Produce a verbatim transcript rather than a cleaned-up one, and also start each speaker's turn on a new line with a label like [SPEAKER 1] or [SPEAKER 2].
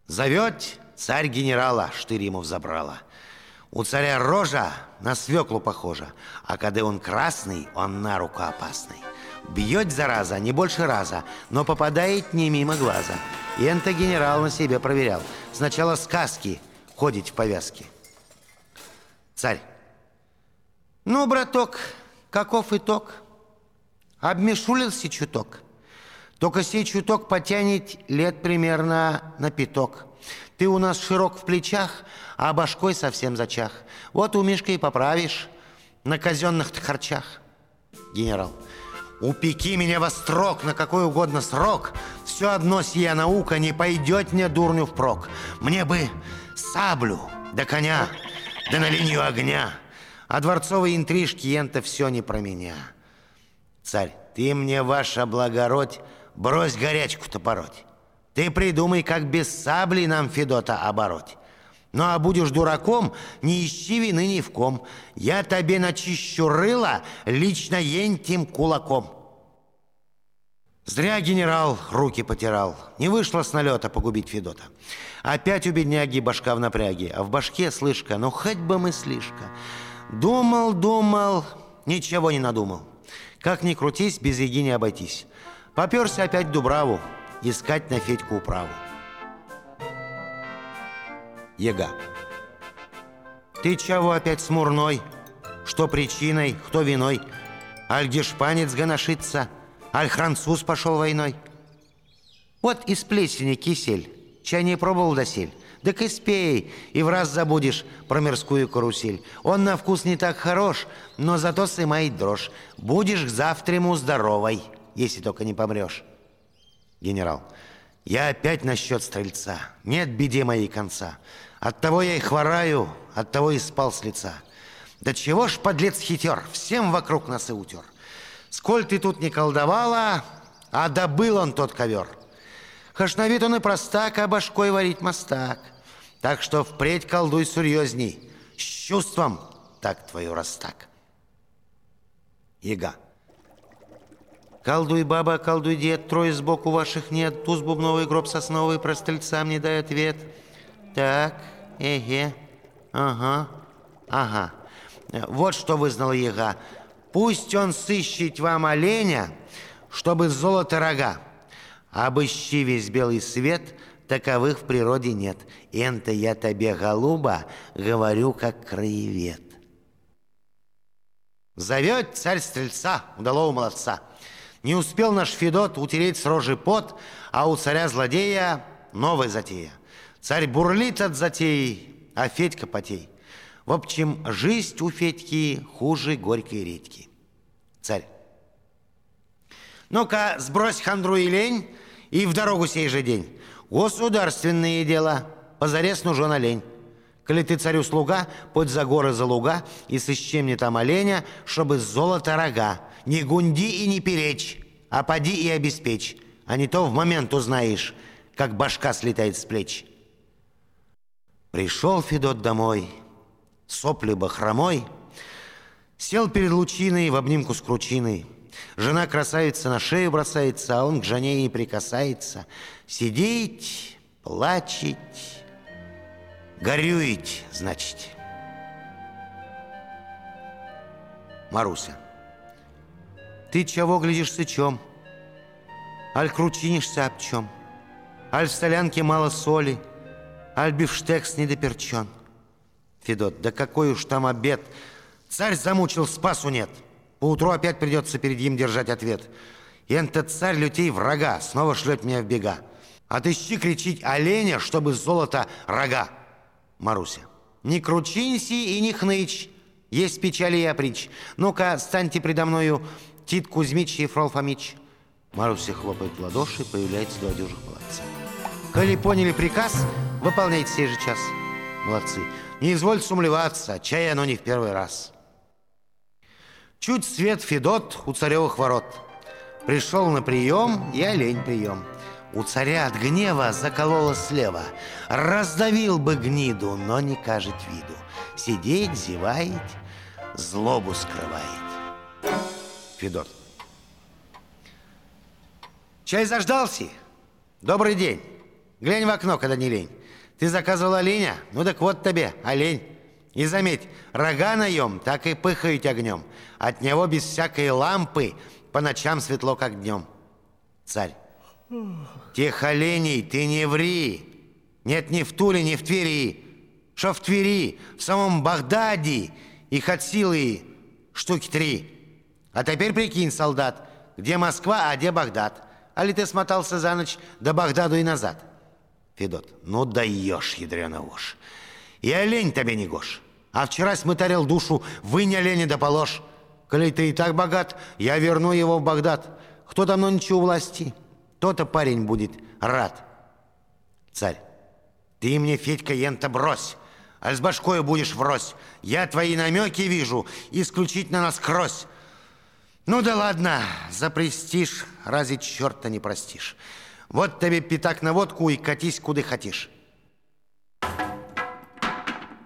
[SPEAKER 1] Зовет царь генерала, штырь ему взабрала. У царя рожа на свеклу похожа, а когда он красный, он на руку опасный. Бьет, зараза, не больше раза, но попадает не мимо глаза. И это генерал на себе проверял. Сначала сказки ходить в повязке. Царь. Ну, браток, каков итог? Обмешулился чуток. Только сей чуток потянет лет примерно на пяток. Ты у нас широк в плечах, а башкой совсем зачах. Вот у Мишка и поправишь на казенных-то харчах. Генерал. Упеки меня во строк на какой угодно срок. Все одно сия наука не пойдет мне дурню впрок. Мне бы саблю да коня, да на линию огня. А дворцовые интрижки это все не про меня. Царь, ты мне, ваша благородь, брось горячку-то пороть. Ты придумай, как без сабли нам Федота обороть. Ну, а будешь дураком, не ищи вины ни в ком. Я тебе начищу рыло лично ентим кулаком. Зря генерал руки потирал. Не вышло с налета погубить Федота. Опять у бедняги башка в напряге, а в башке слышка, ну хоть бы мыслишка. Думал, думал, ничего не надумал. Как ни крутись, без еги не обойтись. Поперся опять в Дубраву искать на Федьку управу. Яга. Ты чего опять смурной? Что причиной, кто виной? Аль гешпанец гоношится, аль француз пошел войной? Вот из плесени кисель, чай не пробовал досель. Так и спей, и в раз забудешь про мирскую карусель. Он на вкус не так хорош, но зато сымает дрожь. Будешь к завтраму здоровой, если только не помрешь. Генерал. Я опять насчет стрельца. Нет беде моей конца. Оттого я и хвораю, оттого и спал с лица. Да чего ж, подлец хитер, всем вокруг носы утер. Сколь ты тут не колдовала, а добыл он тот ковер. Хаш на вид он и простак, а башкой варить мастак. Так что впредь колдуй серьезней. С чувством так твою растак. Яга. Колдуй, баба, колдуй, дед, трое сбоку ваших нет. Туз бубновый, гроб сосновый, про стрельца мне дай ответ. Так, эге, ага, ага. Вот что вызнала яга. Пусть он сыщет вам оленя, чтобы золото рога. Обыщи весь белый свет, таковых в природе нет. Энто я тебе, голуба, говорю, как краевед. Зовет царь стрельца, удалого молодца. Не успел наш Федот утереть с рожи пот, а у царя-злодея новая затея. Царь бурлит от затеи, а Федька потей. В общем, жизнь у Федьки хуже горькой редьки. Царь. Ну-ка, сбрось хандру и лень, и в дорогу сей же день. Государственные дела, позарез нужен олень. Коли ты царю слуга, подь за горы за луга и сыщи мне там оленя, чтобы золото рога. Не гунди и не перечь, а поди и обеспечь, а не то в момент узнаешь, как башка слетает с плеч. Пришел Федот домой, сопли бахромой, сел перед лучиной в обнимку с кручиной. Жена красавица на шею бросается, а он к жене не прикасается. Сидеть, плачить, горюить, значит. Маруся. Ты чего глядишь сычом? Аль кручинишься об чем? Аль в солянке мало соли, аль бифштекс недоперчен. Федот, да какой уж там обед. Царь замучил, спасу нет. Поутру опять придется перед ним держать ответ. И этот царь лютей врага снова шлет меня в бега. Отыщи кричить оленя, чтобы золото рога. Маруся. Не кручинься и не хнычь. Есть печали и опричь. Ну-ка, станьте предо мною, Тит Кузьмич и Фрол Фомич. Маруся хлопает в ладоши, появляется два дюжих молодца. Коли поняли приказ, выполняйте сей же час. Молодцы. Не извольте сумлеваться, чай оно не в первый раз. Чуть свет Федот у царевых ворот. Пришел на прием, и олень прием. У царя от гнева закололо слева. Раздавил бы гниду, но не кажет виду. Сидеть, зевает, злобу скрывает. Федот. Чай заждался? Добрый день. Глянь в окно, когда не лень. Ты заказывал оленя? Ну так вот тебе, олень. И заметь, рога наем, так и пыхают огнем. От него без всякой лампы по ночам светло, как днем. Царь. Тех оленей ты не ври. Нет ни в Туле, ни в Твери. Что в Твери, в самом Багдаде их от силы штуки три. А теперь прикинь, солдат, где Москва, а где Багдад. Али ты смотался за ночь до Багдаду и назад? Федот. Ну даешь, ядрёна вошь. И олень тебе не гош. А вчера смытарил душу, вынь оленя да положь. Коли ты и так богат, я верну его в Багдад. Кто давно ничего у власти, то-то парень будет рад. Царь. Ты мне, Федька, ента брось, а с башкою будешь врозь. Я твои намеки вижу, исключительно насквозь. Ну да ладно, за престиж разве черта не простишь. Вот тебе пятак на водку и катись куда хотишь.